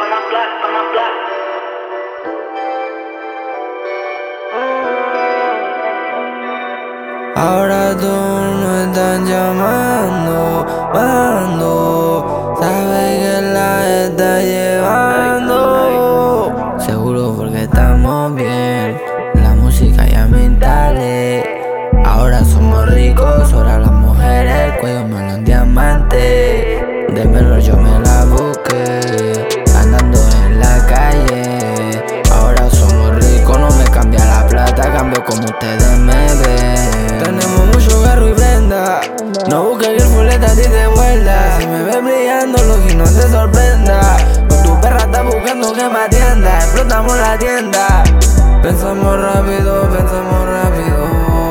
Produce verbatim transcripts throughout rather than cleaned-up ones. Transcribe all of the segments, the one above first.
Ahora tú no estás llamando, mando, sabes que la está llevando. Seguro porque estamos bien, la música ya me instalé. Ahora somos ricos, ahora las mujeres, el cuello me lo diamantes. De menor yo me la busqué, andando en la calle. Ahora somos ricos, no me cambia la plata, cambio como ustedes me ven. Tenemos mucho garro y prenda, no busques que el fulete a ti te muerda. Si me ves brillando, lo que no te sorprenda. Con tu perra está buscando que me atienda, explotamos la tienda. Pensamos rápido, pensamos rápido.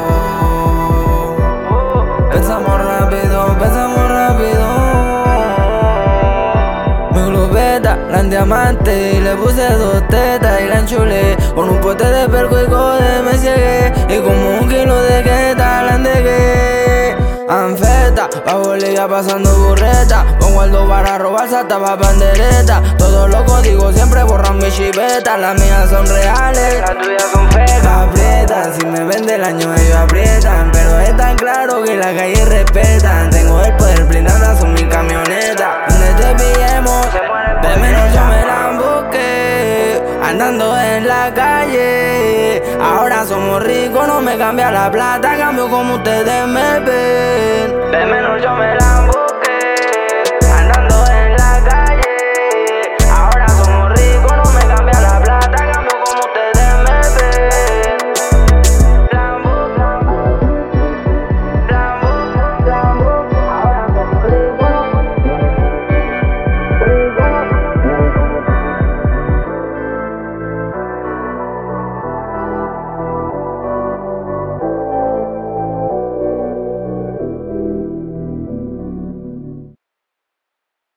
Pensamos rápido, pensamos rápido. Mi globeta, la en diamante, y le puse dos tetas y la enchulé. Con un pote de perco y code me ciegué, y como un kilo de queta la endegué. Anfeta, pa' Bolivia pasando burreta, pongo el do para robar salta pa' pandereta. Todos los códigos siempre borran mi chiveta. Las mías son reales, las tuyas son fecas. Aprietan, si me ven del año ellos aprietan, pero es tan claro que la calle respetan. Tengo el poder blindada, son mi camioneta. Donde te pillemos, de menos yo me la busqué, andando en la calle. Ahora somos ricos, no me cambia la plata, cambio como ustedes me ven. De menos yo me la busqué.